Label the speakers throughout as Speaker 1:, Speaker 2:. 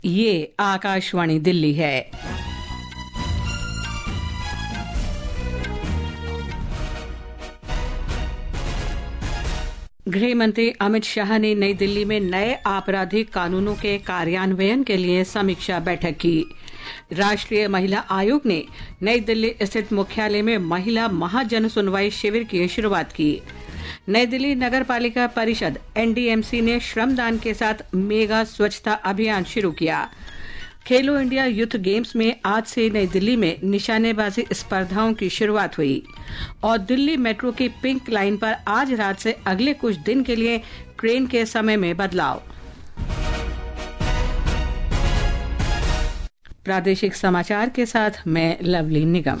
Speaker 1: ये आकाशवाणी दिल्ली है। गृह मंत्री अमित शाह ने नई दिल्ली में नए आपराधिक कानूनों के कार्यान्वयन के लिए समीक्षा बैठक की। राष्ट्रीय महिला आयोग ने नई दिल्ली स्थित मुख्यालय में महिला महाजन सुनवाई शिविर की शुरुआत की। नई दिल्ली नगर पालिका परिषद NDMC ने श्रमदान के साथ मेगा स्वच्छता अभियान शुरू किया। खेलो इंडिया यूथ गेम्स में आज से नई दिल्ली में निशानेबाजी स्पर्धाओं की शुरुआत हुई और दिल्ली मेट्रो की पिंक लाइन पर आज रात से अगले कुछ दिन के लिए ट्रेन के समय में बदलाव। प्रादेशिक समाचार के साथ मैं लवली निगम।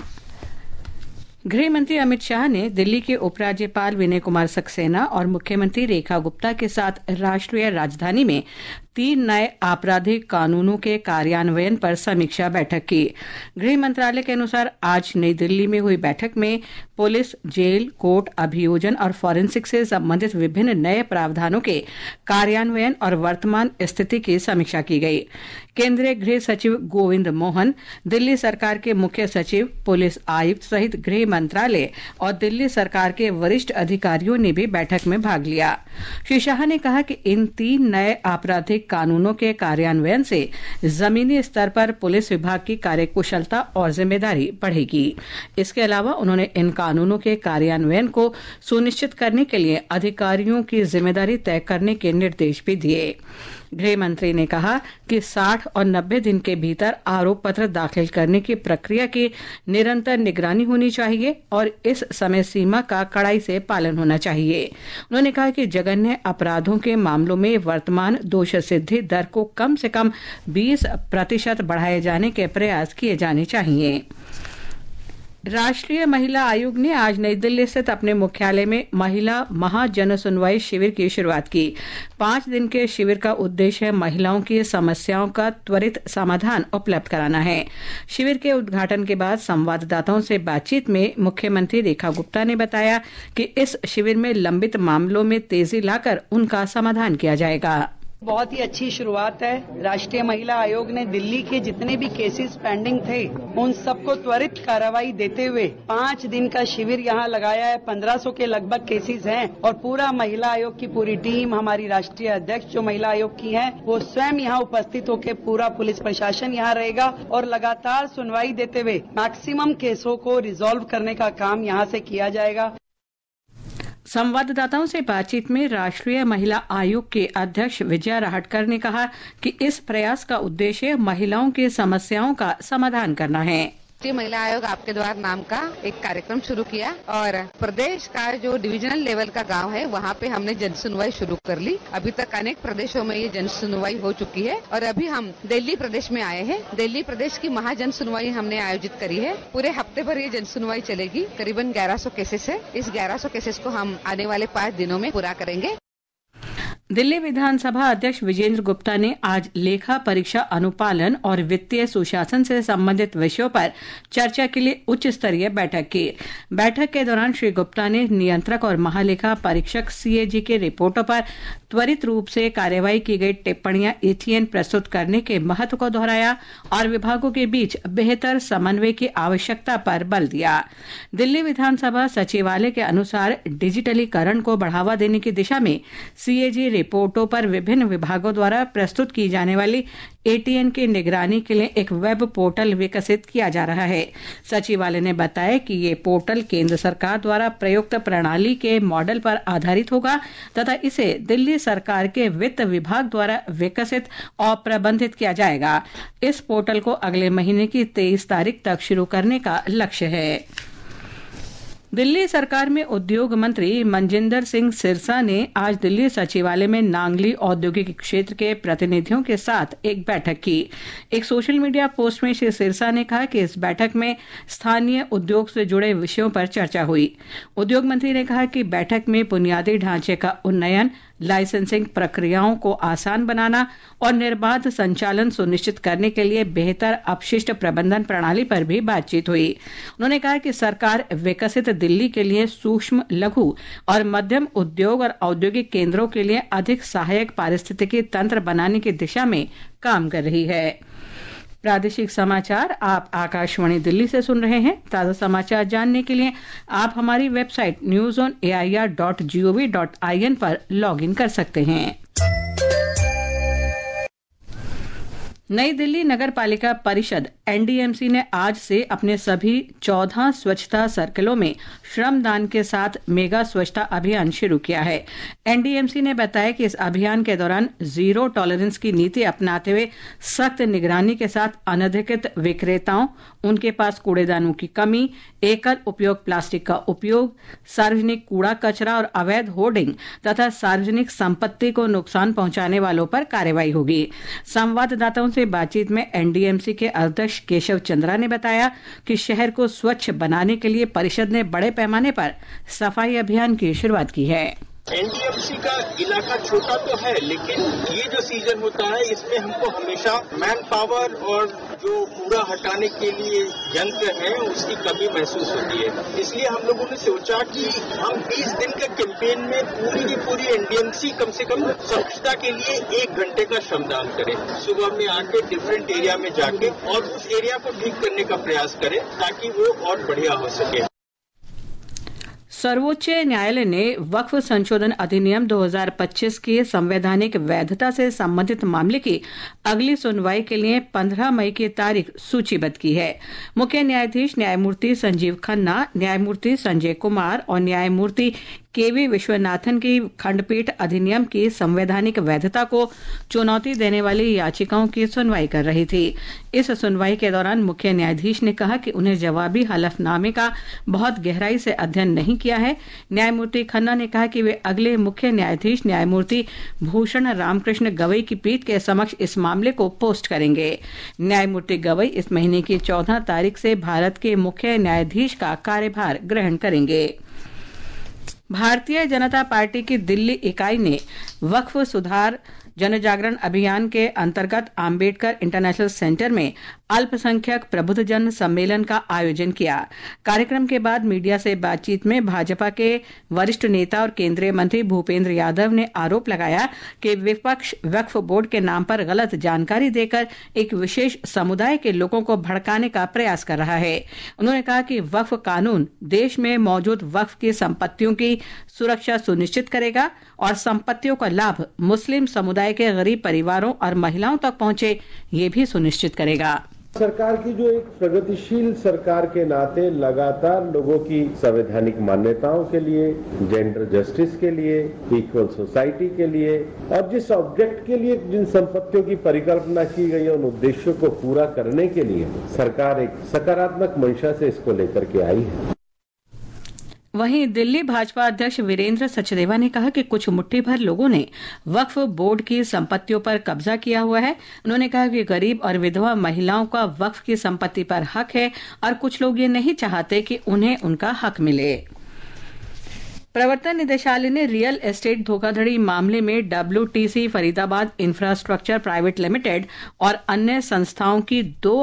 Speaker 1: गृह मंत्री अमित शाह ने दिल्ली के उपराज्यपाल विनय कुमार सक्सेना और मुख्यमंत्री रेखा गुप्ता के साथ राष्ट्रीय राजधानी में 3 नए आपराधिक कानूनों के कार्यान्वयन पर समीक्षा बैठक की। गृह मंत्रालय के अनुसार आज नई दिल्ली में हुई बैठक में पुलिस, जेल, कोर्ट, अभियोजन और फॉरेंसिक से संबंधित विभिन्न नए प्रावधानों के कार्यान्वयन और वर्तमान स्थिति की समीक्षा की गई। केंद्रीय गृह सचिव गोविंद मोहन, दिल्ली सरकार के मुख्य सचिव, पुलिस आयुक्त सहित गृह मंत्रालय और दिल्ली सरकार के वरिष्ठ अधिकारियों ने भी बैठक में भाग लिया। श्री शाह ने कहा कि इन 3 नए आपराधिक कानूनों के कार्यान्वयन से जमीनी स्तर पर पुलिस विभाग की कार्यकुशलता और जिम्मेदारी बढ़ेगी। इसके अलावा उन्होंने इन कानूनों के कार्यान्वयन को सुनिश्चित करने के लिए अधिकारियों की जिम्मेदारी तय करने के निर्देश भी दिए। गृह मंत्री ने कहा कि 60 और 90 दिन के भीतर आरोप पत्र दाखिल करने की प्रक्रिया की निरंतर निगरानी होनी चाहिए और इस समय सीमा का कड़ाई से पालन होना चाहिए। उन्होंने कहा कि जघन्य अपराधों के मामलों में वर्तमान दोष सिद्धि दर को कम से कम 20% बढ़ाए जाने के प्रयास किए जाने चाहिए। राष्ट्रीय महिला आयोग ने आज नई दिल्ली स्थित अपने मुख्यालय में महिला महाजन सुनवाई शिविर की शुरुआत की। 5 दिन के शिविर का उद्देश्य महिलाओं की समस्याओं का त्वरित समाधान उपलब्ध कराना है। शिविर के उद्घाटन के बाद संवाददाताओं से बातचीत में मुख्यमंत्री रेखा गुप्ता ने बताया कि इस शिविर में लंबित मामलों में तेजी लाकर उनका समाधान किया जाएगा।
Speaker 2: बहुत ही अच्छी शुरुआत है। राष्ट्रीय महिला आयोग ने दिल्ली के जितने भी केसेस पेंडिंग थे उन सबको त्वरित कार्रवाई देते हुए 5 दिन का शिविर यहाँ लगाया है। 1500 के लगभग केसेस हैं और पूरा महिला आयोग की पूरी टीम, हमारी राष्ट्रीय अध्यक्ष जो महिला आयोग की हैं, वो स्वयं यहाँ उपस्थित होकर पूरा पुलिस प्रशासन यहाँ रहेगा और लगातार सुनवाई देते हुए मैक्सिमम केसों को रिजॉल्व करने का काम यहाँ से किया जाएगा।
Speaker 1: संवाददाताओं से बातचीत में राष्ट्रीय महिला आयोग के अध्यक्ष विजया राहटकर ने कहा कि इस प्रयास का उद्देश्य महिलाओं की समस्याओं का समाधान करना है।
Speaker 3: राष्ट्रीय महिला आयोग आपके द्वार नाम का एक कार्यक्रम शुरू किया और प्रदेश का जो डिविजनल लेवल का गांव है वहाँ पे हमने जन सुनवाई शुरू कर ली। अभी तक अनेक प्रदेशों में ये जन सुनवाई हो चुकी है और अभी हम दिल्ली प्रदेश में आए हैं। दिल्ली प्रदेश की महाजन सुनवाई हमने आयोजित करी है। पूरे हफ्ते भर ये जन सुनवाई चलेगी। करीबन 1100 केसेस है। इस 1100 केसेस को हम आने वाले 5 दिनों में पूरा करेंगे।
Speaker 1: दिल्ली विधानसभा अध्यक्ष विजेंद्र गुप्ता ने आज लेखा परीक्षा अनुपालन और वित्तीय सुशासन से संबंधित विषयों पर चर्चा के लिए उच्च स्तरीय बैठक की। बैठक के दौरान श्री गुप्ता ने नियंत्रक और महालेखा परीक्षक CAG के रिपोर्टों पर त्वरित रूप से कार्यवाही की गई टिप्पणियां ETN प्रस्तुत करने के महत्व को दोहराया और विभागों के बीच बेहतर समन्वय की आवश्यकता पर बल दिया। दिल्ली विधानसभा सचिवालय के अनुसार डिजिटलीकरण को बढ़ावा देने की दिशा में CAG रिपोर्टों पर विभिन्न विभागों द्वारा प्रस्तुत की जाने वाली ATN की निगरानी के लिए एक वेब पोर्टल विकसित किया जा रहा है। सचिवालय ने बताया कि ये पोर्टल केंद्र सरकार द्वारा प्रयुक्त प्रणाली के मॉडल पर आधारित होगा तथा इसे दिल्ली सरकार के वित्त विभाग द्वारा विकसित और प्रबंधित किया जाएगा। इस पोर्टल को अगले महीने की 23 तारीख तक शुरू करने का लक्ष्य है। दिल्ली सरकार में उद्योग मंत्री मनजिंदर सिंह सिरसा ने आज दिल्ली सचिवालय में नांगली औद्योगिक क्षेत्र के प्रतिनिधियों के साथ एक बैठक की। एक सोशल मीडिया पोस्ट में श्री सिरसा ने कहा कि इस बैठक में स्थानीय उद्योग से जुड़े विषयों पर चर्चा हुई। उद्योग मंत्री ने कहा कि बैठक में बुनियादी ढांचे का उन्नयन, लाइसेंसिंग प्रक्रियाओं को आसान बनाना और निर्बाध संचालन सुनिश्चित करने के लिए बेहतर अपशिष्ट प्रबंधन प्रणाली पर भी बातचीत हुई। उन्होंने कहा कि सरकार विकसित दिल्ली के लिए सूक्ष्म, लघु और मध्यम उद्योग और औद्योगिक केंद्रों के लिए अधिक सहायक पारिस्थितिकी तंत्र बनाने की दिशा में काम कर रही है। प्रादेशिक समाचार आप आकाशवाणी दिल्ली से सुन रहे हैं। ताजा समाचार जानने के लिए आप हमारी वेबसाइट newsonair.gov.in पर लॉगिन कर सकते हैं। नई दिल्ली नगर पालिका परिषद एनडीएमसी ने आज से अपने सभी 14 स्वच्छता सर्कलों में श्रमदान के साथ मेगा स्वच्छता अभियान शुरू किया है। एनडीएमसी ने बताया कि इस अभियान के दौरान जीरो टॉलरेंस की नीति अपनाते हुए सख्त निगरानी के साथ अनधिकृत विक्रेताओं, उनके पास कूड़ेदानों की कमी, एकल उपयोग प्लास्टिक का उपयोग, सार्वजनिक कूड़ा कचरा और अवैध होर्डिंग तथा सार्वजनिक संपत्ति को नुकसान पहुंचाने वालों पर कार्रवाई होगी। संवाददाताओं से बातचीत में एनडीएमसी के अध्यक्ष केशव चंद्रा ने बताया कि शहर को स्वच्छ बनाने के लिए परिषद ने बड़े पैमाने पर सफाई अभियान की शुरुआत की है।
Speaker 4: एनडीएमसी का इलाका छोटा तो है, लेकिन ये जो सीजन होता है इसमें हमको हमेशा मैन पावर और जो कूड़ा हटाने के लिए यंत्र है उसकी कमी महसूस होती है। इसलिए हम लोगों ने सोचा कि हम 20 दिन के कैंपेन में पूरी की पूरी एनडीएमसी कम से कम स्वच्छता के लिए 1 घंटे का श्रमदान करें। सुबह में आके डिफरेंट एरिया में जाके और उस एरिया को ठीक करने का प्रयास करें ताकि वो और बढ़िया हो सके।
Speaker 1: सर्वोच्च न्यायालय ने वक्फ संशोधन अधिनियम 2025 की संवैधानिक वैधता से संबंधित मामले की अगली सुनवाई के लिए 15 मई की तारीख सूचीबद्ध की है। मुख्य न्यायाधीश न्यायमूर्ति संजीव खन्ना, न्यायमूर्ति संजय कुमार और न्यायमूर्ति केवी विश्वनाथन की खंडपीठ अधिनियम की संवैधानिक वैधता को चुनौती देने वाली याचिकाओं की सुनवाई कर रही थी। इस सुनवाई के दौरान मुख्य न्यायाधीश ने कहा कि उन्हें जवाबी हलफनामे का बहुत गहराई से अध्ययन नहीं किया है। न्यायमूर्ति खन्ना ने कहा कि वे अगले मुख्य न्यायाधीश न्यायमूर्ति भूषण रामकृष्ण गवई की पीठ के समक्ष इस मामले को पोस्ट करेंगे। न्यायमूर्ति गवई इस महीने की 14 तारीख से भारत के मुख्य न्यायाधीश का कार्यभार ग्रहण करेंगे। भारतीय जनता पार्टी की दिल्ली इकाई ने वक्फ सुधार जनजागरण अभियान के अंतर्गत आम्बेडकर इंटरनेशनल सेंटर में अल्पसंख्यक प्रबुद्धजन सम्मेलन का आयोजन किया। कार्यक्रम के बाद मीडिया से बातचीत में भाजपा के वरिष्ठ नेता और केंद्रीय मंत्री भूपेंद्र यादव ने आरोप लगाया कि विपक्ष वक्फ बोर्ड के नाम पर गलत जानकारी देकर एक विशेष समुदाय के लोगों को भड़काने का प्रयास कर रहा है। उन्होंने कहा कि वक्फ कानून देश में मौजूद वक्फ की संपत्तियों की सुरक्षा सुनिश्चित करेगा और संपत्तियों का लाभ मुस्लिम समुदाय के गरीब परिवारों और महिलाओं तक पहुंचे, ये भी सुनिश्चित करेगा।
Speaker 5: सरकार की जो एक प्रगतिशील सरकार के नाते लगातार लोगों की संवैधानिक मान्यताओं के लिए, जेंडर जस्टिस के लिए, इक्वल सोसाइटी के लिए और जिस ऑब्जेक्ट के लिए जिन संपत्तियों की परिकल्पना की गई है उन उद्देश्यों को पूरा करने के लिए सरकार एक सकारात्मक मंशा से इसको लेकर के आई है।
Speaker 1: वहीं दिल्ली भाजपा अध्यक्ष वीरेंद्र सचदेवा ने कहा कि कुछ मुट्ठी भर लोगों ने वक्फ बोर्ड की संपत्तियों पर कब्जा किया हुआ है। उन्होंने कहा कि गरीब और विधवा महिलाओं का वक्फ की संपत्ति पर हक है और कुछ लोग ये नहीं चाहते कि उन्हें उनका हक मिले। प्रवर्तन निदेशालय ने रियल एस्टेट धोखाधड़ी मामले में WTC Faridabad infrastructure private limited और अन्य संस्थाओं की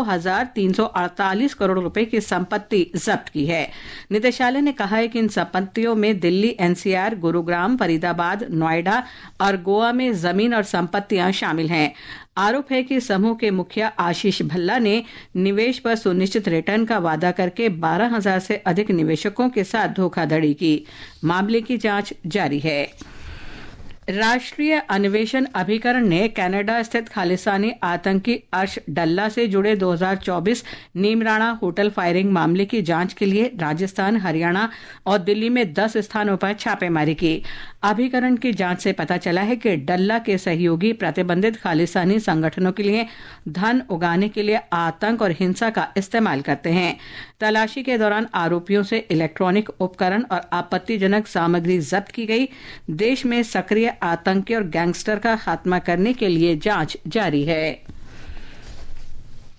Speaker 1: 2,348 करोड़ रुपए की संपत्ति जब्त की है। निदेशालय ने कहा है कि इन संपत्तियों में दिल्ली NCR, गुरुग्राम, फरीदाबाद, नोएडा और गोवा में जमीन और संपत्तियां शामिल हैं। आरोप है कि समूह के मुखिया आशीष भल्ला ने निवेश पर सुनिश्चित रिटर्न का वादा करके 12,000 से अधिक निवेशकों के साथ धोखाधड़ी की। मामले की जांच जारी है। राष्ट्रीय अन्वेषण अभिकरण ने कनाडा स्थित खालिस्तानी आतंकी अर्श डल्ला से जुड़े 2024 नीमराणा होटल फायरिंग मामले की जांच के लिए राजस्थान, हरियाणा और दिल्ली में 10 स्थानों पर छापेमारी की। अभिकरण की जांच से पता चला है कि डल्ला के सहयोगी प्रतिबंधित खालिस्तानी संगठनों के लिए धन उगाने के लिए आतंक और हिंसा का इस्तेमाल करते हैं। तलाशी के दौरान आरोपियों से इलेक्ट्रॉनिक उपकरण और आपत्तिजनक सामग्री जब्त की गई। देश में सक्रिय आतंकी और गैंगस्टर का खात्मा करने के लिए जांच जारी है।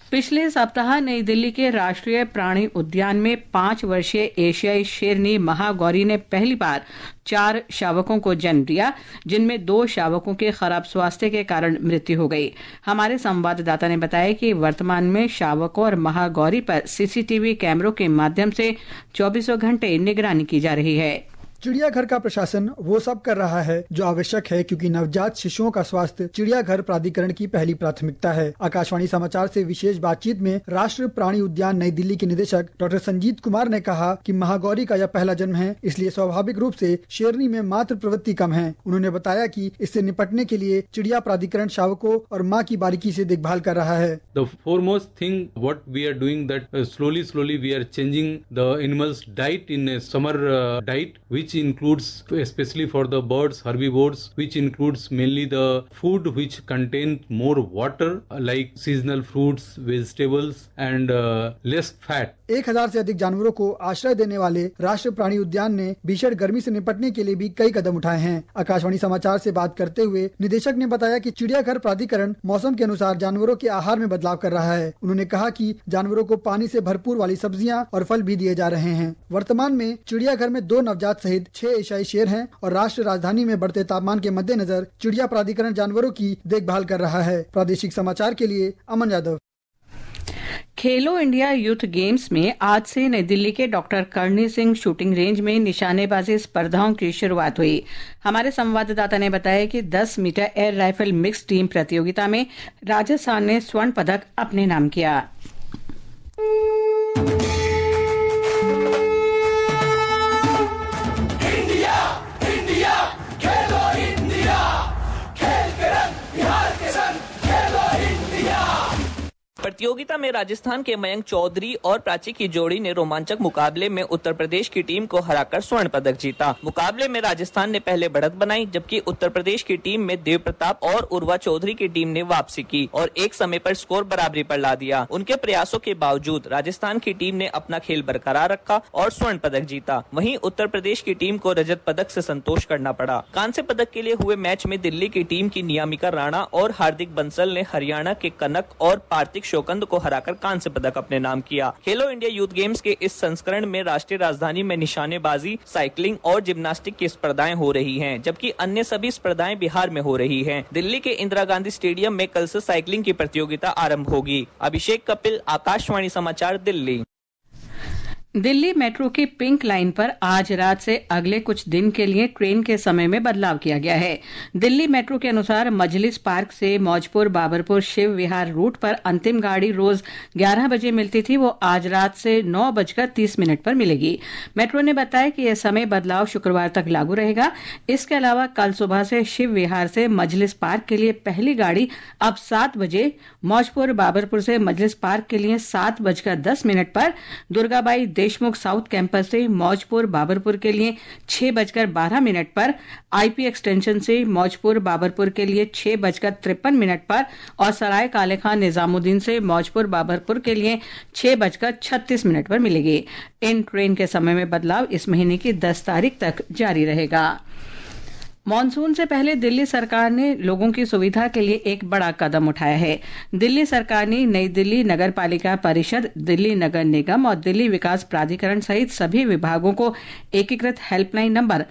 Speaker 1: पिछले सप्ताह नई दिल्ली के राष्ट्रीय प्राणी उद्यान में 5 वर्षीय एशियाई शेरनी महागौरी ने पहली बार 4 शावकों को जन्म दिया, जिनमें 2 शावकों के खराब स्वास्थ्य के कारण मृत्यु हो गई। हमारे संवाददाता ने बताया कि वर्तमान में शावकों और महागौरी पर सीसीटीवी कैमरों के माध्यम से 24 घंटे निगरानी की जा रही है।
Speaker 6: चिड़ियाघर का प्रशासन वो सब कर रहा है जो आवश्यक है, क्योंकि नवजात शिशुओं का स्वास्थ्य चिड़ियाघर प्राधिकरण की पहली प्राथमिकता है। आकाशवाणी समाचार से विशेष बातचीत में राष्ट्रीय प्राणी उद्यान नई दिल्ली के निदेशक डॉक्टर संजीत कुमार ने कहा कि महागौरी का यह पहला जन्म है, इसलिए स्वाभाविक रूप से शेरनी में मातृ प्रवृत्ति कम है। उन्होंने बताया कि इससे निपटने के लिए चिड़िया प्राधिकरण शावकों और माँ की बारीकी से देखभाल कर रहा है।
Speaker 7: The foremost thing what we are doing that slowly we are changing the animals diet in a summer diet which includes especially for the birds herbivores which includes mainly the food which contain more water like seasonal fruits vegetables and less fat।
Speaker 6: 1000 से अधिक जानवरों को आश्रय देने वाले राष्ट्रीय प्राणी उद्यान ने भीषण गर्मी से निपटने के लिए भी कई कदम उठाए हैं। आकाशवाणी समाचार से बात करते हुए निदेशक ने बताया कि चिड़ियाघर प्राधिकरण मौसम के अनुसार जानवरों के आहार में बदलाव कर रहा है। उन्होंने कहा कि जानवरों को पानी से भरपूर वाली सब्जियां और फल भी दिए जा रहे हैं। वर्तमान में चिड़ियाघर में 2 नवजात सहित 6 एशियाई शेर हैं और राष्ट्रीय राजधानी में बढ़ते तापमान के मद्देनजर चिड़िया प्राधिकरण जानवरों की देखभाल कर रहा है। प्रादेशिक समाचार के लिए अमन यादव।
Speaker 1: खेलो इंडिया यूथ गेम्स में आज से नई दिल्ली के doctor Karni Singh shooting range में निशानेबाजी स्पर्धाओं की शुरुआत हुई। हमारे संवाददाता ने बताया कि 10 meter air rifle mix team प्रतियोगिता में राजस्थान ने स्वर्ण पदक अपने नाम किया।
Speaker 8: प्रतियोगिता में राजस्थान के मयंक चौधरी और प्राची की जोड़ी ने रोमांचक मुकाबले में उत्तर प्रदेश की टीम को हराकर स्वर्ण पदक जीता। मुकाबले में राजस्थान ने पहले बढ़त बनाई, जबकि उत्तर प्रदेश की टीम में देव प्रताप और उर्वा चौधरी की टीम ने वापसी की और एक समय पर स्कोर बराबरी पर ला दिया। उनके प्रयासों के बावजूद राजस्थान की टीम ने अपना खेल बरकरार रखा और स्वर्ण पदक जीता। वहीं उत्तर प्रदेश की टीम को रजत पदक से संतोष करना पड़ा। कांस्य पदक के लिए हुए मैच में दिल्ली की टीम की नियामिका राणा और हार्दिक बंसल ने हरियाणा के कनक और पार्थिक शोकंद को हराकर कांस्य पदक अपने नाम किया। खेलो इंडिया यूथ गेम्स के इस संस्करण में राष्ट्रीय राजधानी में निशानेबाजी, साइकिलिंग और जिम्नास्टिक की स्पर्धाएं हो रही हैं, जबकि अन्य सभी स्पर्धाएं बिहार में हो रही हैं। दिल्ली के इंदिरा गांधी स्टेडियम में कल से साइकिलिंग की प्रतियोगिता आरंभ होगी। अभिषेक कपिल, आकाशवाणी समाचार, दिल्ली।
Speaker 1: दिल्ली मेट्रो की पिंक लाइन पर आज रात से अगले कुछ दिन के लिए ट्रेन के समय में बदलाव किया गया है। दिल्ली मेट्रो के अनुसार मजलिस पार्क से मौजपुर बाबरपुर शिव विहार रूट पर अंतिम गाड़ी रोज 11 बजे मिलती थी, वो आज रात से 9:30 पर मिलेगी। मेट्रो ने बताया कि यह समय बदलाव शुक्रवार तक लागू रहेगा। इसके अलावा कल सुबह से शिव विहार से मजलिस पार्क के लिए पहली गाड़ी अब 7 बजे, मौजपुर बाबरपुर से मजलिस पार्क के लिए 7:10 पर, दुर्गाबाई देशमुख साउथ कैंपस से मौजपुर बाबरपुर के लिए 6:12 पर, आईपी एक्सटेंशन से मौजपुर बाबरपुर के लिए 6:53 पर और सराय काले खान निजामुद्दीन से मौजपुर बाबरपुर के लिए 6:36 पर मिलेगी। इन ट्रेन के समय में बदलाव इस महीने की 10 तारीख तक जारी रहेगा। मॉनसून से पहले दिल्ली सरकार ने लोगों की सुविधा के लिए एक बड़ा कदम उठाया है। दिल्ली सरकार ने नई दिल्ली नगर पालिका परिषद, दिल्ली नगर निगम और दिल्ली विकास प्राधिकरण सहित सभी विभागों को एकीकृत हेल्पलाइन नंबर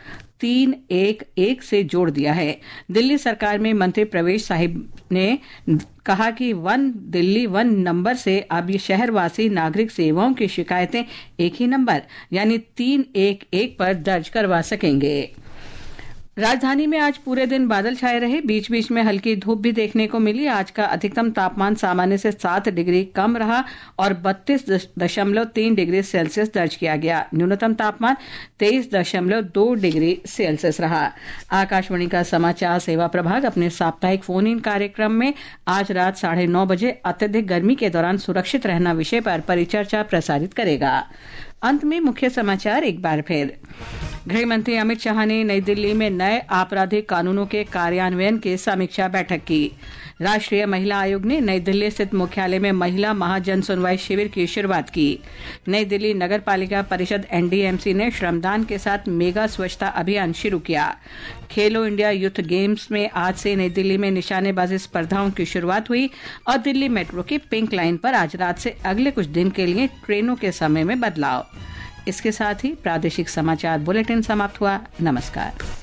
Speaker 1: 311 से जोड़ दिया है। दिल्ली सरकार में मंत्री प्रवेश साहिब ने कहा कि 1 दिल्ली 1 नंबर से अब ये शहरवासी नागरिक सेवाओं की शिकायतें एक ही नंबर यानी 311 पर दर्ज करवा सकेंगे। राजधानी में आज पूरे दिन बादल छाए रहे, बीच बीच में हल्की धूप भी देखने को मिली। आज का अधिकतम तापमान सामान्य से 7 डिग्री कम रहा और 32.3 डिग्री सेल्सियस दर्ज किया गया। न्यूनतम तापमान 23.2 डिग्री सेल्सियस रहा। आकाशवाणी का समाचार सेवा प्रभाग अपने साप्ताहिक फोन इन कार्यक्रम में आज रात 9:30 बजे अत्यधिक गर्मी के दौरान सुरक्षित रहना विषय पर परिचर्चा प्रसारित करेगा। अंत में मुख्य समाचार एक बार फिर। गृह मंत्री अमित शाह ने नई दिल्ली में नए आपराधिक कानूनों के कार्यान्वयन की समीक्षा बैठक की। राष्ट्रीय महिला आयोग ने नई दिल्ली स्थित मुख्यालय में महिला महाजन सुनवाई शिविर की शुरुआत की। नई दिल्ली नगर पालिका परिषद NDMC ने श्रमदान के साथ मेगा स्वच्छता अभियान शुरू किया। खेलो इंडिया यूथ गेम्स में आज से नई दिल्ली में निशानेबाजी स्पर्धाओं की शुरुआत हुई और दिल्ली मेट्रो की पिंक लाइन पर आज रात से अगले कुछ दिन के लिए ट्रेनों के समय में बदलाव। इसके साथ ही प्रादेशिक समाचार बुलेटिन समाप्त हुआ। नमस्कार।